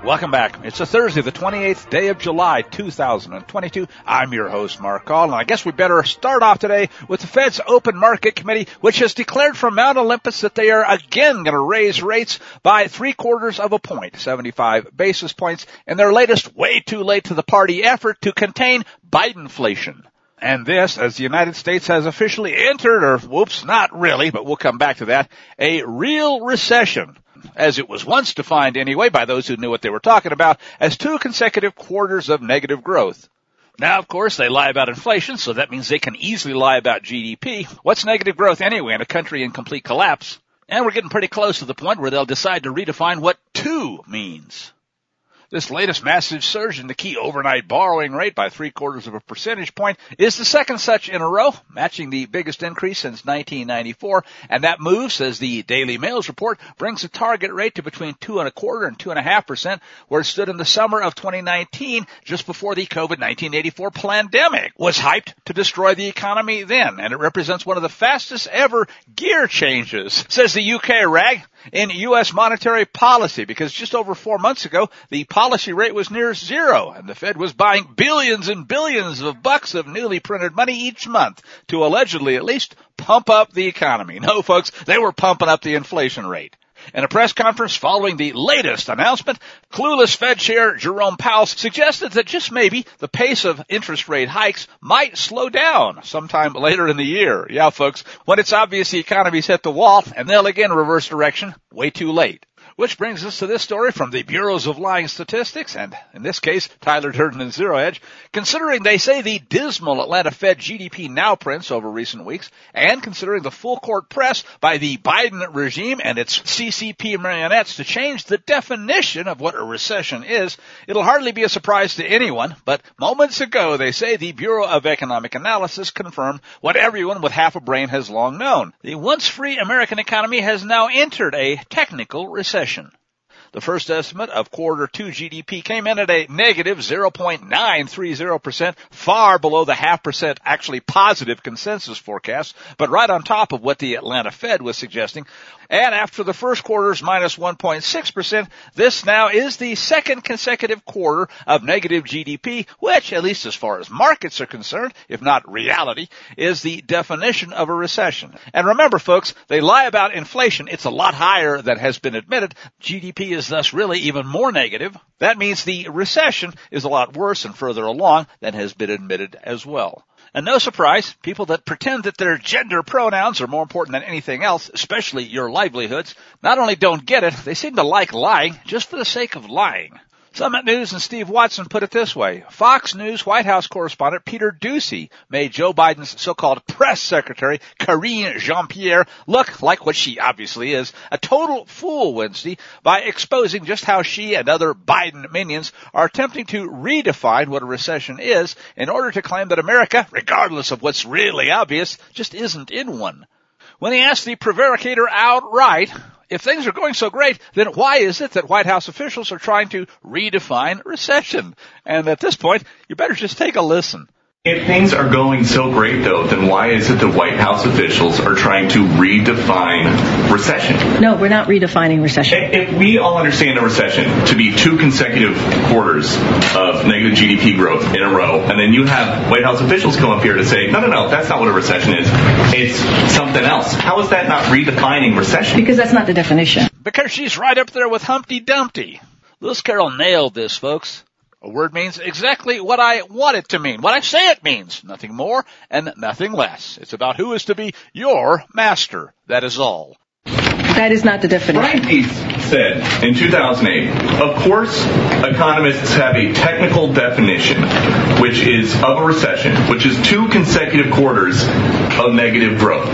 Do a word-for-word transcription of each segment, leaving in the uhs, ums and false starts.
Welcome back. It's a Thursday, the twenty-eighth day of July, two thousand twenty-two. I'm your host, Mark Call, and I guess we better start off today with the Fed's Open Market Committee, which has declared from Mount Olympus that they are again going to raise rates by three quarters of a point, seventy-five basis points, in their latest way too late to the party effort to contain Bidenflation. And this, as the United States has officially entered, or whoops, not really, but we'll come back to that, a real recession, as it was once defined anyway by those who knew what they were talking about, as two consecutive quarters of negative growth. Now, of course, they lie about inflation, so that means they can easily lie about G D P. What's negative growth anyway in a country in complete collapse? And we're getting pretty close to the point where they'll decide to redefine what two means. This latest massive surge in the key overnight borrowing rate by three quarters of a percentage point is the second such in a row, matching the biggest increase since nineteen ninety-four. And that move, says the Daily Mail's report, brings the target rate to between two and a quarter and two and a half percent, where it stood in the summer of twenty nineteen, just before the COVID nineteen eighty-four pandemic was hyped to destroy the economy then. And it represents one of the fastest ever gear changes, says the U K rag, in U S monetary policy, because just over four months ago, the policy rate was near zero, and the Fed was buying billions and billions of bucks of newly printed money each month to allegedly at least pump up the economy. No, folks, they were pumping up the inflation rate. In a press conference following the latest announcement, clueless Fed Chair Jerome Powell suggested that just maybe the pace of interest rate hikes might slow down sometime later in the year. Yeah, folks, when it's obvious the economy's hit the wall, and they'll again reverse direction way too late. Which brings us to this story from the Bureaus of Lying Statistics, and in this case, Tyler Durden and Zero Hedge. Considering, they say, the dismal Atlanta Fed G D P now prints over recent weeks, and considering the full court press by the Biden regime and its C C P marionettes to change the definition of what a recession is, it'll hardly be a surprise to anyone. But moments ago, they say, the Bureau of Economic Analysis confirmed what everyone with half a brain has long known. The once free American economy has now entered a technical recession. The first estimate of quarter two G D P came in at a negative zero point nine three zero percent, far below the half percent actually positive consensus forecast, but right on top of what the Atlanta Fed was suggesting. And after the first quarter's minus one point six percent, this now is the second consecutive quarter of negative G D P, which, at least as far as markets are concerned, if not reality, is the definition of a recession. And remember, folks, they lie about inflation. It's a lot higher than has been admitted. G D P is thus really even more negative. That means the recession is a lot worse and further along than has been admitted as well. And no surprise, people that pretend that their gender pronouns are more important than anything else, especially your livelihoods, not only don't get it, they seem to like lying just for the sake of lying. Summit News and Steve Watson put it this way. Fox News White House correspondent Peter Doocy made Joe Biden's so-called press secretary, Karine Jean-Pierre, look like what she obviously is, a total fool Wednesday, by exposing just how she and other Biden minions are attempting to redefine what a recession is in order to claim that America, regardless of what's really obvious, just isn't in one. When he asked the prevaricator outright, if things are going so great, then why is it that White House officials are trying to redefine recession? And at this point, you better just take a listen. If things are going so great, though, then why is it the White House officials are trying to redefine recession? No, we're not redefining recession. If we all understand a recession to be two consecutive quarters of negative G D P growth in a row, and then you have White House officials come up here to say, no, no, no, that's not what a recession is. It's something else. How is that not redefining recession? Because that's not the definition. Because she's right up there with Humpty Dumpty. Lewis Carroll nailed this, folks. A word means exactly what I want it to mean, what I say it means, nothing more and nothing less. It's about who is to be your master. That is all. That is not the definition. Brian Deese said in two thousand eight, of course, economists have a technical definition, which is of a recession, which is two consecutive quarters of negative growth.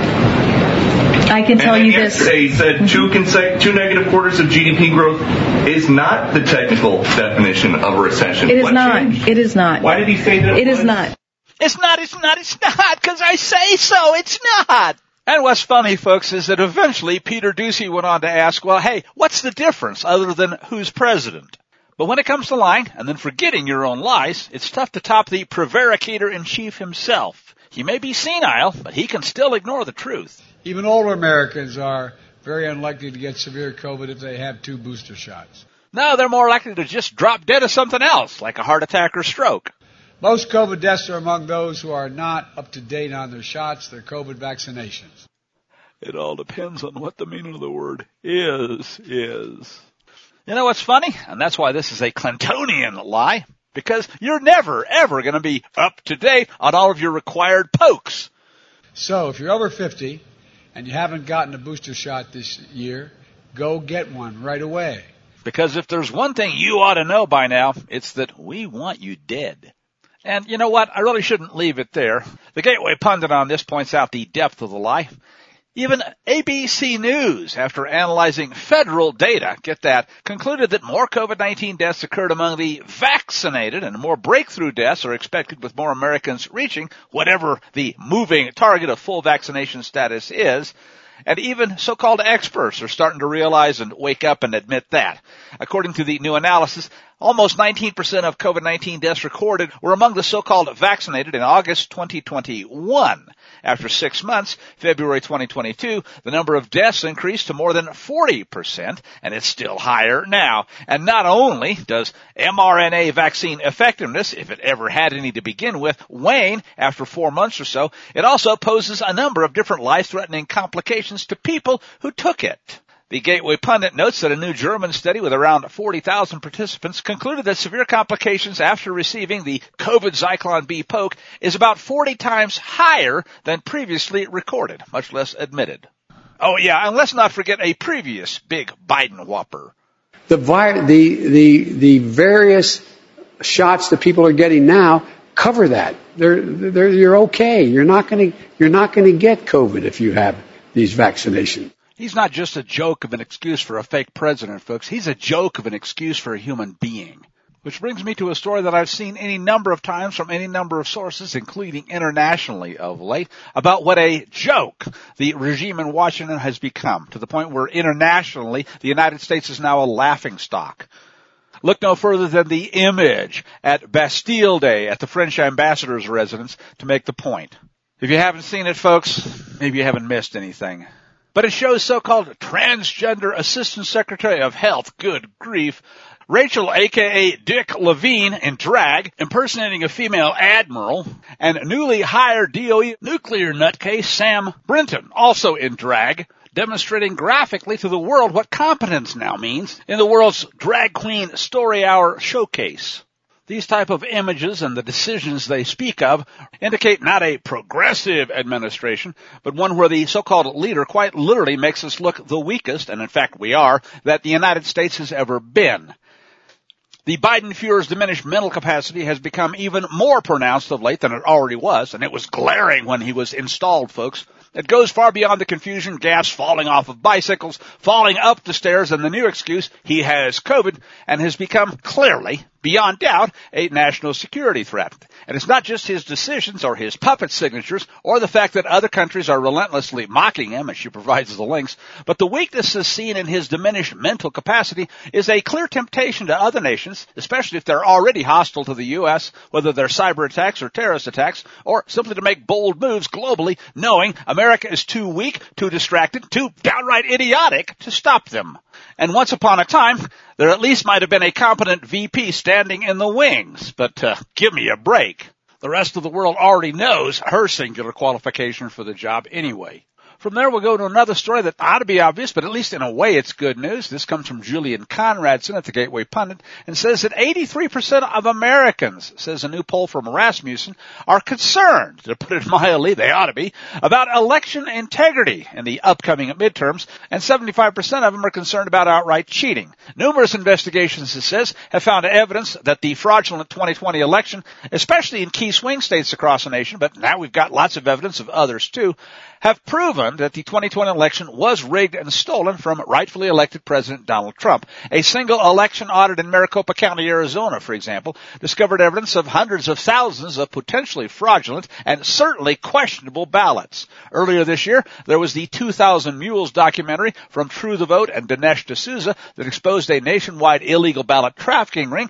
I can tell and you this. Yesterday he said two, consec- two negative quarters of G D P growth is not the technical definition of a recession. It is what not. changed? It is not. Why did he say that? It, it is was? not. It's not, it's not, it's not, because I say so. It's not. And what's funny, folks, is that eventually Peter Doocy went on to ask, well, hey, what's the difference other than who's president? But when it comes to lying and then forgetting your own lies, it's tough to top the prevaricator-in-chief himself. He may be senile, but he can still ignore the truth. Even older Americans are very unlikely to get severe COVID if they have two booster shots. No, they're more likely to just drop dead of something else, like a heart attack or stroke. Most COVID deaths are among those who are not up to date on their shots, their COVID vaccinations. It all depends on what the meaning of the word is, is. You know what's funny? And that's why this is a Clintonian lie. Because you're never, ever going to be up to date on all of your required pokes. So if you're over fifty and you haven't gotten a booster shot this year, go get one right away. Because if there's one thing you ought to know by now, it's that we want you dead. And you know what? I really shouldn't leave it there. The Gateway Pundit on this points out the depth of the lie. Even A B C News, after analyzing federal data, get that, concluded that more COVID nineteen deaths occurred among the vaccinated and more breakthrough deaths are expected with more Americans reaching whatever the moving target of full vaccination status is. And even so-called experts are starting to realize and wake up and admit that. According to the new analysis, almost nineteen percent of COVID nineteen deaths recorded were among the so-called vaccinated in August twenty twenty-one. After six months, February twenty twenty-two, the number of deaths increased to more than forty percent, and it's still higher now. And not only does mRNA vaccine effectiveness, if it ever had any to begin with, wane after four months or so, it also poses a number of different life-threatening complications to people who took it. The Gateway Pundit notes that a new German study with around forty thousand participants concluded that severe complications after receiving the COVID Zyklon B poke is about forty times higher than previously recorded, much less admitted. Oh yeah, and let's not forget a previous big Biden whopper. The vi- the the the various shots that people are getting now cover that. They're, they're, you're okay. You're not going to you're not going to get COVID if you have these vaccinations. He's not just a joke of an excuse for a fake president, folks. He's a joke of an excuse for a human being. Which brings me to a story that I've seen any number of times from any number of sources, including internationally of late, about what a joke the regime in Washington has become, to the point where internationally the United States is now a laughingstock. Look no further than the image at Bastille Day at the French ambassador's residence to make the point. If you haven't seen it, folks, maybe you haven't missed anything. But it shows so-called transgender assistant secretary of health, good grief, Rachel, a k a. Dick Levine, in drag, impersonating a female admiral, and newly hired D O E nuclear nutcase Sam Brinton, also in drag, demonstrating graphically to the world what competence now means in the world's drag queen story hour showcase. These type of images and the decisions they speak of indicate not a progressive administration, but one where the so-called leader quite literally makes us look the weakest, and in fact we are, that the United States has ever been. The Biden Fuhrer's diminished mental capacity has become even more pronounced of late than it already was, and it was glaring when he was installed, folks. It goes far beyond the confusion, gas falling off of bicycles, falling up the stairs, and the new excuse, he has COVID, and has become clearly, beyond doubt, a national security threat. And it's not just his decisions or his puppet signatures or the fact that other countries are relentlessly mocking him, and she provides the links, but the weaknesses seen in his diminished mental capacity is a clear temptation to other nations, especially if they're already hostile to the U S, whether they're cyber attacks or terrorist attacks, or simply to make bold moves globally, knowing America is too weak, too distracted, too downright idiotic to stop them. And once upon a time, there at least might have been a competent V P standing in the wings, but uh, give me a break. The rest of the world already knows her singular qualification for the job anyway. From there, we'll go to another story that ought to be obvious, but at least in a way it's good news. This comes from Julian Conradson at the Gateway Pundit and says that eighty-three percent of Americans, says a new poll from Rasmussen, are concerned, to put it mildly, they ought to be, about election integrity in the upcoming midterms, and seventy-five percent of them are concerned about outright cheating. Numerous investigations, it says, have found evidence that the fraudulent twenty twenty election, especially in key swing states across the nation, but now we've got lots of evidence of others too, have proven that the twenty twenty election was rigged and stolen from rightfully elected President Donald Trump. A single election audit in Maricopa County, Arizona, for example, discovered evidence of hundreds of thousands of potentially fraudulent and certainly questionable ballots. Earlier this year, there was the two thousand Mules documentary from True the Vote and Dinesh D'Souza that exposed a nationwide illegal ballot trafficking ring,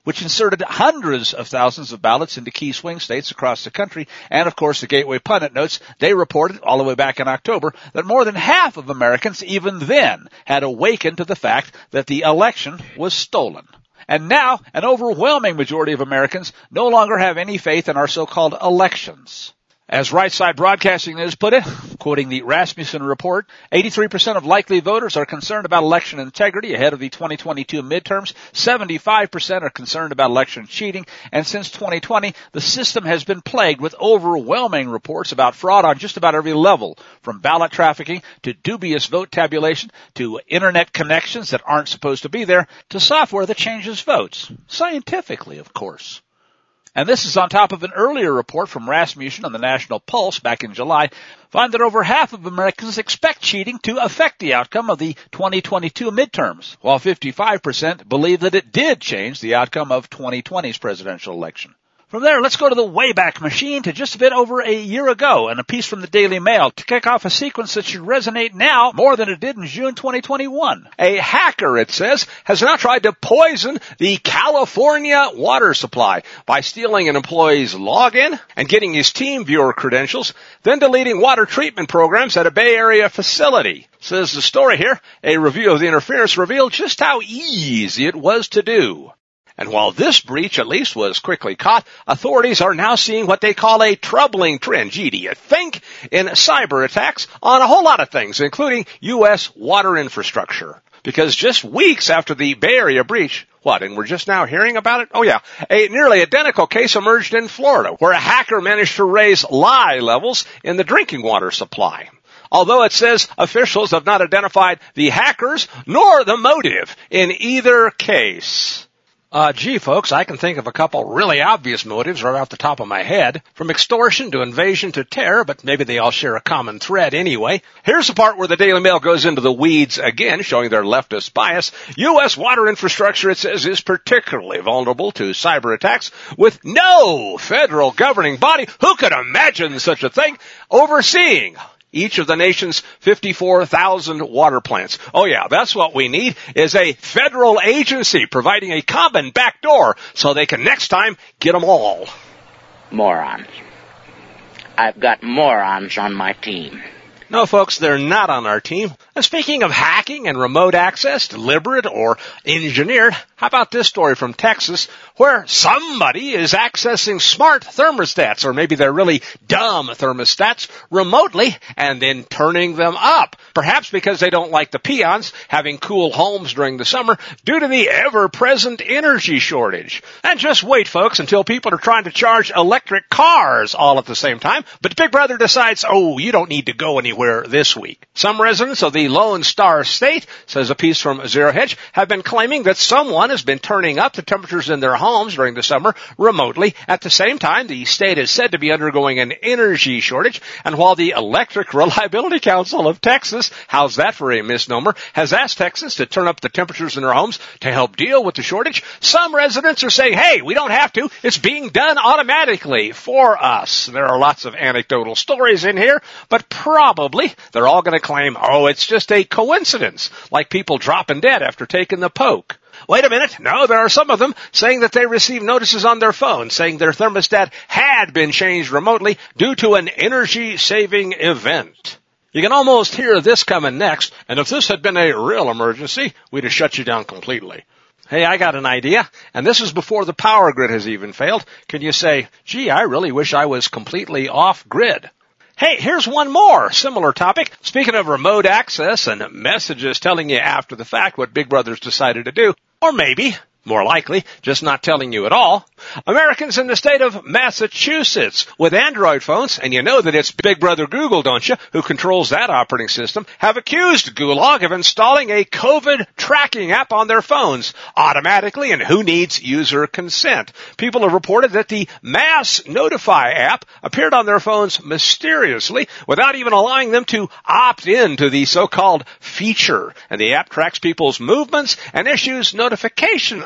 which inserted hundreds of thousands of ballots into key swing states across the country. And, of course, the Gateway Pundit notes they reported all the way back in October that more than half of Americans even then had awakened to the fact that the election was stolen. And now, an overwhelming majority of Americans no longer have any faith in our so-called elections. As Right Side Broadcasting News put it, quoting the Rasmussen report, eighty-three percent of likely voters are concerned about election integrity ahead of the twenty twenty-two midterms, seventy-five percent are concerned about election cheating, and since twenty twenty, the system has been plagued with overwhelming reports about fraud on just about every level, from ballot trafficking to dubious vote tabulation to internet connections that aren't supposed to be there to software that changes votes. Scientifically, of course. And this is on top of an earlier report from Rasmussen on the National Pulse back in July, found that over half of Americans expect cheating to affect the outcome of the twenty twenty-two midterms, while fifty-five percent believe that it did change the outcome of twenty twenty's presidential election. From there, let's go to the Wayback Machine to just a bit over a year ago and a piece from the Daily Mail to kick off a sequence that should resonate now more than it did in June twenty twenty-one. A hacker, it says, has now tried to poison the California water supply by stealing an employee's login and getting his team viewer credentials, then deleting water treatment programs at a Bay Area facility. Says the story here, a review of the interference revealed just how easy it was to do. And while this breach, at least, was quickly caught, authorities are now seeing what they call a troubling trend, gee, do you think, in cyber attacks on a whole lot of things, including U S water infrastructure. Because just weeks after the Bay Area breach, what, and we're just now hearing about it? Oh, yeah. A nearly identical case emerged in Florida, where a hacker managed to raise lye levels in the drinking water supply. Although it says officials have not identified the hackers nor the motive in either case. Uh, gee, folks, I can think of a couple really obvious motives right off the top of my head, from extortion to invasion to terror, but maybe they all share a common thread anyway. Here's the part where the Daily Mail goes into the weeds again, showing their leftist bias. U S water infrastructure, it says, is particularly vulnerable to cyber attacks, with no federal governing body, who could imagine such a thing, overseeing each of the nation's fifty-four thousand water plants. Oh yeah, that's what we need, is a federal agency providing a common backdoor so they can next time get them all. Morons. I've got morons on my team. No, folks, they're not on our team. And speaking of hacking and remote access, deliberate or engineered, how about this story from Texas, where somebody is accessing smart thermostats, or maybe they're really dumb thermostats, remotely and then turning them up. Perhaps because they don't like the peons having cool homes during the summer due to the ever-present energy shortage. And just wait, folks, until people are trying to charge electric cars all at the same time. But Big Brother decides, oh, you don't need to go anywhere this week. Some residents of the Lone Star State, says a piece from Zero Hedge, have been claiming that someone has been turning up the temperatures in their homes during the summer remotely. At the same time, the state is said to be undergoing an energy shortage. And while the Electric Reliability Council of Texas, how's that for a misnomer, has asked Texans to turn up the temperatures in their homes to help deal with the shortage, some residents are saying, hey, we don't have to. It's being done automatically for us. There are lots of anecdotal stories in here, but probably they're all going to claim, oh, it's just a coincidence, like people dropping dead after taking the poke. Wait a minute. No, there are some of them saying that they received notices on their phone saying their thermostat had been changed remotely due to an energy-saving event. You can almost hear this coming next, and if this had been a real emergency, we'd have shut you down completely. Hey, I got an idea, and this is before the power grid has even failed. Can you say, gee, I really wish I was completely off-grid? Hey, here's one more similar topic. Speaking of remote access and messages telling you after the fact what Big Brother's decided to do, or maybe, more likely, just not telling you at all. Americans in the state of Massachusetts with Android phones, and you know that it's Big Brother Google, don't you, who controls that operating system, have accused Gulag of installing a COVID tracking app on their phones automatically, and who needs user consent. People have reported that the Mass Notify app appeared on their phones mysteriously without even allowing them to opt in to the so-called feature, and the app tracks people's movements and issues notification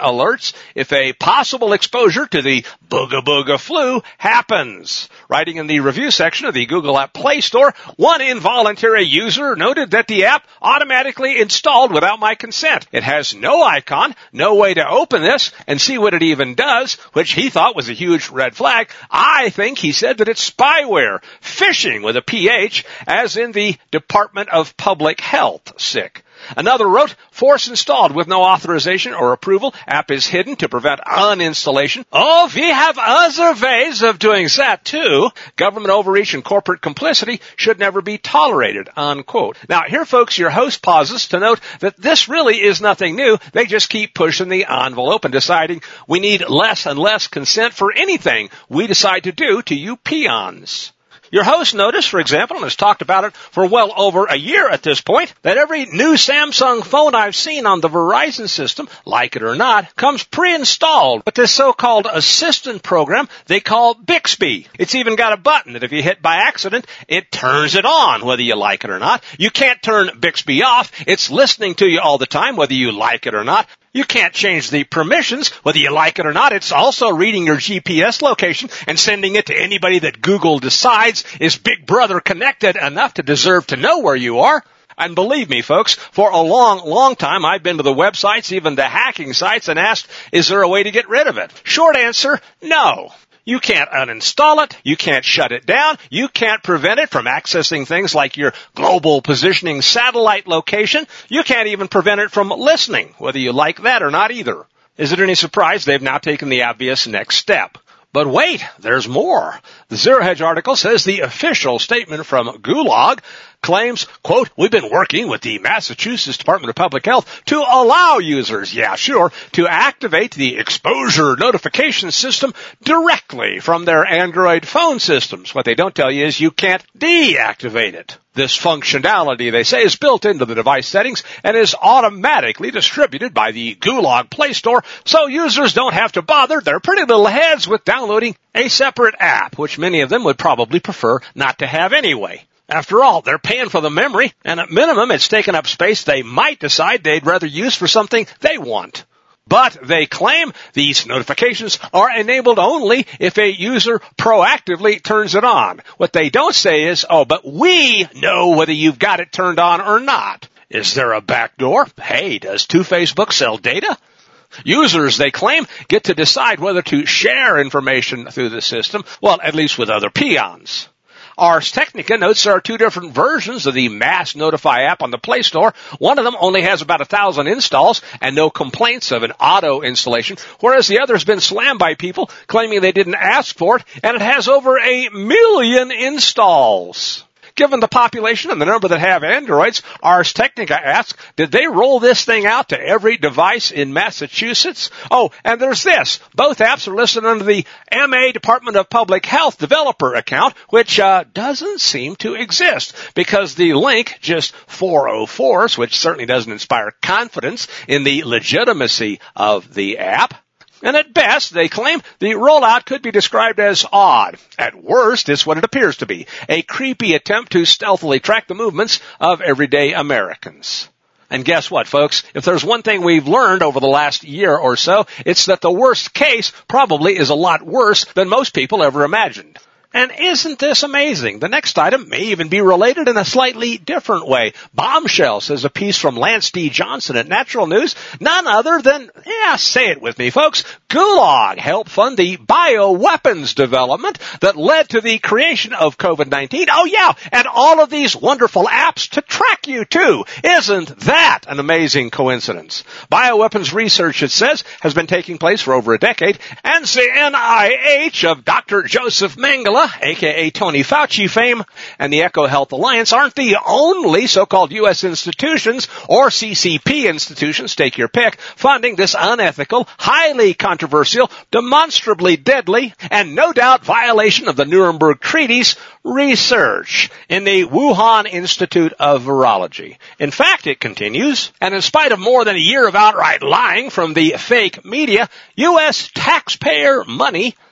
alerts if a possible exposure to the booga booga flu happens. Writing in the review section of the Google App Play Store, one involuntary user noted that the app automatically installed without my consent. It has no icon, no way to open this and see what it even does, which he thought was a huge red flag. I think he said that it's spyware, phishing with a P H, as in the Department of Public Health, sick. Another wrote, force installed with no authorization or approval. App is hidden to prevent uninstallation. Oh, we have other ways of doing that too. Government overreach and corporate complicity should never be tolerated, unquote. Now, here, folks, your host pauses to note that this really is nothing new. They just keep pushing the envelope and deciding we need less and less consent for anything we decide to do to you peons. Your host noticed, for example, and has talked about it for well over a year at this point, that every new Samsung phone I've seen on the Verizon system, like it or not, comes pre-installed with this so-called assistant program they call Bixby. It's even got a button that if you hit by accident, it turns it on, whether you like it or not. You can't turn Bixby off. It's listening to you all the time, whether you like it or not. You can't change the permissions, whether you like it or not. It's also reading your G P S location and sending it to anybody that Google decides is Big Brother connected enough to deserve to know where you are. And believe me, folks, for a long, long time, I've been to the websites, even the hacking sites, and asked, is there a way to get rid of it? Short answer, no. You can't uninstall it. You can't shut it down. You can't prevent it from accessing things like your global positioning satellite location. You can't even prevent it from listening, whether you like that or not either. Is it any surprise they've now taken the obvious next step? But wait, there's more. The Zero Hedge article says the official statement from Gulag claims, quote, we've been working with the Massachusetts Department of Public Health to allow users, yeah, sure, to activate the exposure notification system directly from their Android phone systems. What they don't tell you is you can't deactivate it. This functionality, they say, is built into the device settings and is automatically distributed by the Gulag Play Store, so users don't have to bother their pretty little heads with downloading a separate app, which many of them would probably prefer not to have anyway. After all, they're paying for the memory, and at minimum, it's taking up space they might decide they'd rather use for something they want. But they claim these notifications are enabled only if a user proactively turns it on. What they don't say is, oh, but we know whether you've got it turned on or not. Is there a backdoor? Hey, does Two-Facebook sell data? Users, they claim, get to decide whether to share information through the system, well, at least with other peons. Ars Technica notes there are two different versions of the Mass Notify app on the Play Store. One of them only has about a thousand installs and no complaints of an auto installation, whereas the other has been slammed by people claiming they didn't ask for it, and it has over a million installs. Given the population and the number that have Androids, Ars Technica asks, did they roll this thing out to every device in Massachusetts? Oh, and there's this. Both apps are listed under the M A Department of Public Health developer account, which uh, doesn't seem to exist because the link just four oh fours, which certainly doesn't inspire confidence in the legitimacy of the app. And at best, they claim, the rollout could be described as odd. At worst, it's what it appears to be, a creepy attempt to stealthily track the movements of everyday Americans. And guess what, folks? If there's one thing we've learned over the last year or so, it's that the worst case probably is a lot worse than most people ever imagined. And isn't this amazing? The next item may even be related in a slightly different way. Bombshell, says a piece from Lance D. Johnson at Natural News, none other than, yeah, say it with me, folks, Gulag helped fund the bioweapons development that led to the creation of COVID nineteen. Oh, yeah, and all of these wonderful apps to track you, too. Isn't that an amazing coincidence? Bioweapons research, it says, has been taking place for over a decade, and the N I H of Doctor Joseph Mengele, a k a. Tony Fauci fame, and the EcoHealth Alliance aren't the only so-called U S institutions or C C P institutions, take your pick, funding this unethical, highly controversial, demonstrably deadly, and no doubt violation of the Nuremberg Treaties research in the Wuhan Institute of Virology. In fact, it continues, and in spite of more than a year of outright lying from the fake media, U S taxpayer money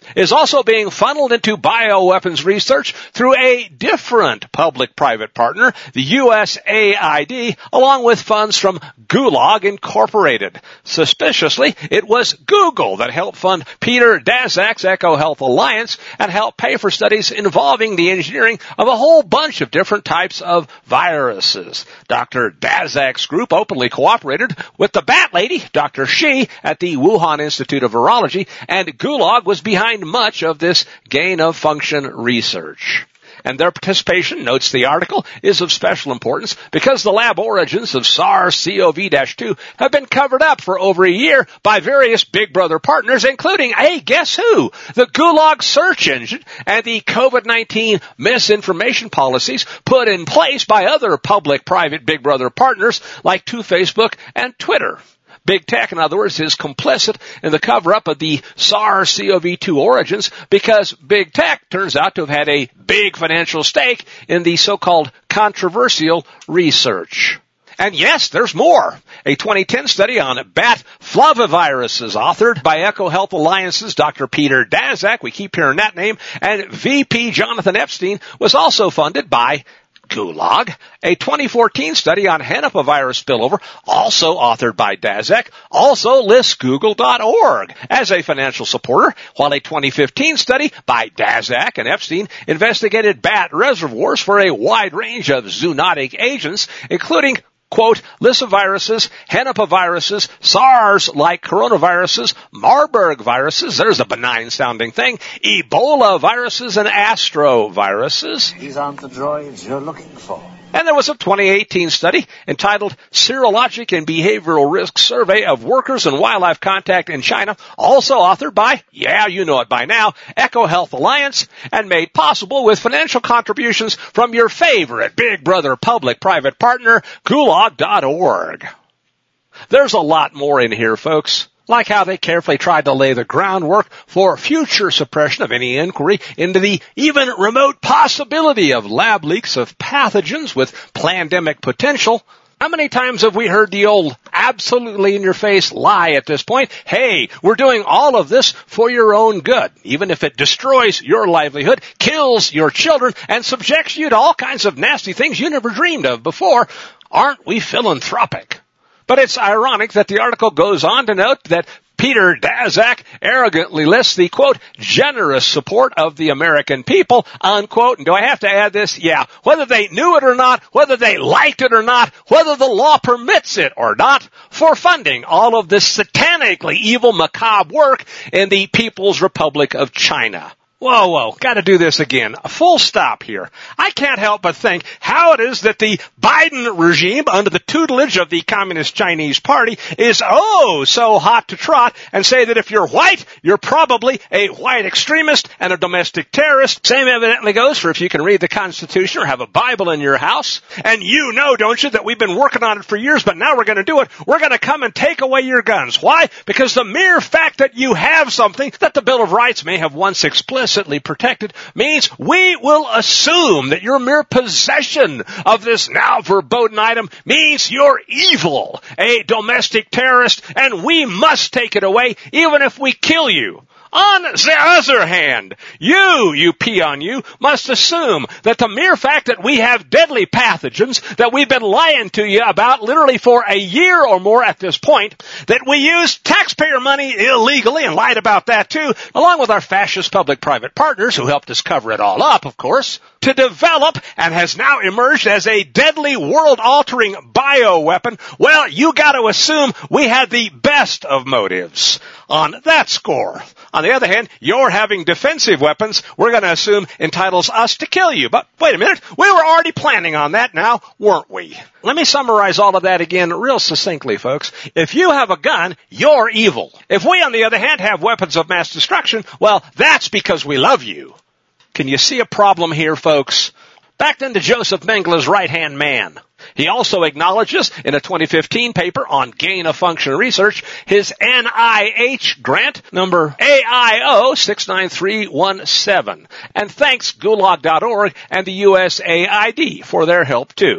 is also being funneled into bioweapons research through a different public-private partner, the U S A I D, along with funds from Gulag Incorporated. Suspiciously, it was Google that helped fund Peter Daszak's EcoHealth Alliance and helped pay for studies involving the engineering of a whole bunch of different types of viruses. Doctor Daszak's group openly cooperated with the Bat Lady, Doctor Shi, at the Wuhan Institute of Virology, and Gulag was behind much of this gain-of-function research. And their participation, notes the article, is of special importance because the lab origins of SARS-C o V two have been covered up for over a year by various Big Brother partners, including, hey, guess who? The Gulag search engine and the COVID nineteen misinformation policies put in place by other public-private Big Brother partners like Two Facebook and Twitter. Big Tech, in other words, is complicit in the cover-up of the SARS-C o V two origins because Big Tech turns out to have had a big financial stake in the so-called controversial research. And yes, there's more. A twenty ten study on bat flaviviruses authored by EcoHealth Alliance's Doctor Peter Daszak, we keep hearing that name, and V P Jonathan Epstein was also funded by Gulag. A twenty fourteen study on Henipavirus spillover, also authored by Daszak, also lists Google dot org as a financial supporter, while a twenty fifteen study by Daszak and Epstein investigated bat reservoirs for a wide range of zoonotic agents, including quote, lyssaviruses, henipaviruses, SARS-like coronaviruses, Marburg viruses, there's a benign-sounding thing, Ebola viruses, and astroviruses. These aren't the droids you're looking for. And there was a twenty eighteen study entitled Serologic and Behavioral Risk Survey of Workers and Wildlife Contact in China, also authored by, yeah, you know it by now, EcoHealth Alliance, and made possible with financial contributions from your favorite Big Brother public-private partner, Gulag dot org. There's a lot more in here, folks. Like how they carefully tried to lay the groundwork for future suppression of any inquiry into the even remote possibility of lab leaks of pathogens with pandemic potential. How many times have we heard the old absolutely in-your-face lie at this point? Hey, we're doing all of this for your own good, even if it destroys your livelihood, kills your children, and subjects you to all kinds of nasty things you never dreamed of before. Aren't we philanthropic? But it's ironic that the article goes on to note that Peter Daszak arrogantly lists the, quote, generous support of the American people, unquote. And do I have to add this? Yeah. Whether they knew it or not, whether they liked it or not, whether the law permits it or not, for funding all of this satanically evil, macabre work in the People's Republic of China. Whoa, whoa, gotta do this again. A full stop here. I can't help but think how it is that the Biden regime, under the tutelage of the Communist Chinese Party, is oh so hot to trot and say that if you're white, you're probably a white extremist and a domestic terrorist. Same evidently goes for if you can read the Constitution or have a Bible in your house. And you know, don't you, that we've been working on it for years, but now we're gonna do it. We're gonna come and take away your guns. Why? Because the mere fact that you have something that the Bill of Rights may have once explicitly protected means we will assume that your mere possession of this now verboten item means you're evil, a domestic terrorist, and we must take it away even if we kill you. On the other hand, you, you peon, you, must assume that the mere fact that we have deadly pathogens that we've been lying to you about literally for a year or more at this point, that we used taxpayer money illegally and lied about that too, along with our fascist public-private partners who helped us cover it all up, of course, to develop and has now emerged as a deadly world-altering bioweapon, well, you got to assume we had the best of motives on that score. On the other hand, your having defensive weapons, we're going to assume entitles us to kill you. But wait a minute, we were already planning on that now, weren't we? Let me summarize all of that again real succinctly, folks. If you have a gun, you're evil. If we, on the other hand, have weapons of mass destruction, well, that's because we love you. Can you see a problem here, folks? Back then to Joseph Mengele's right-hand man. He also acknowledges in a twenty fifteen paper on gain-of-function research his N I H grant number A I O six nine three one seven, and thanks Gulag dot org and the U S A I D for their help too.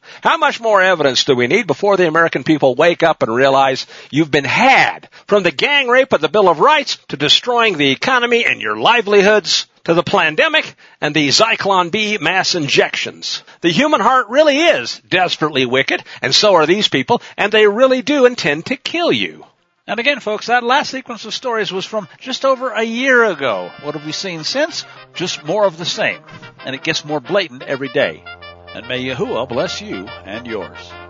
How much more evidence do we need before the American people wake up and realize you've been had, from the gang rape of the Bill of Rights to destroying the economy and your livelihoods to the pandemic and the Zyklon B mass injections? The human heart really is desperately wicked, and so are these people, and they really do intend to kill you. And again, folks, that last sequence of stories was from just over a year ago. What have we seen since? Just more of the same. And it gets more blatant every day. And may Yahuwah bless you and yours.